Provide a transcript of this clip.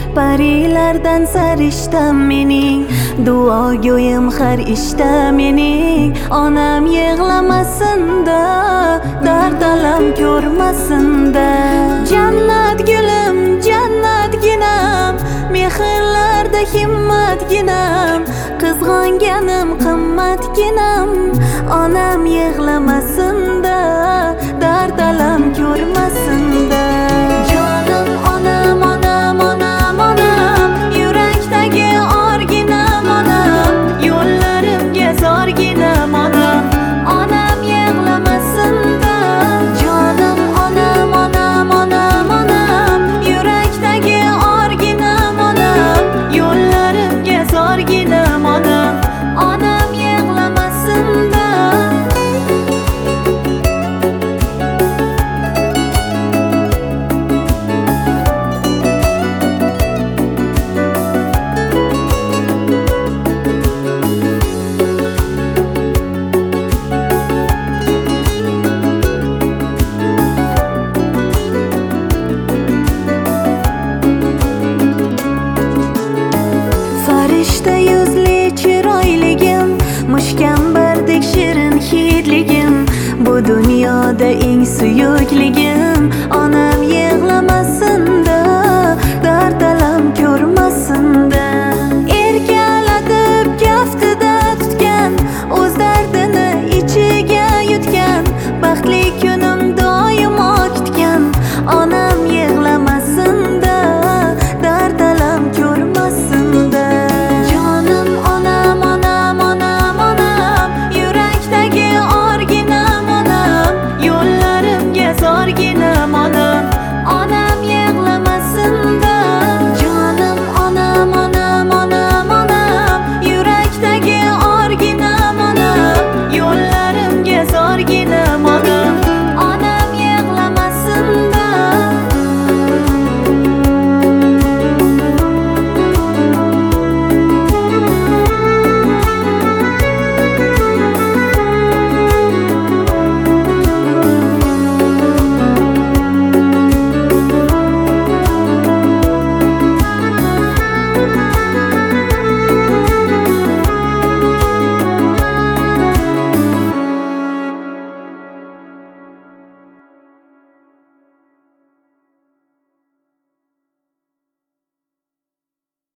Parilardan sarishtam mening, duogo'yim har ishda mening. Onam yig'lamasin-da, dard alam ko'rmasin-da. Jannat gulim, jannatginam, mehrlarda himmatginam, qizg'onganim qimmatginam. Onam yig'lamasin-da, dard alam ko'rmasin-da. Jonim onam, onam, onam, onam, yurakdagi orginam onam, yo'llarimga zorginam onam. Onam yig'lamasin-da. Jonim onam, onam, onam, onam, yurakdagi orginam onam, yo'llarimga zorginam onam. Onam yig'lamasin-da. Farishta yuzli chiroyligim, mushkambardek shirin hidligim, bu dunyoda eng suyukligim.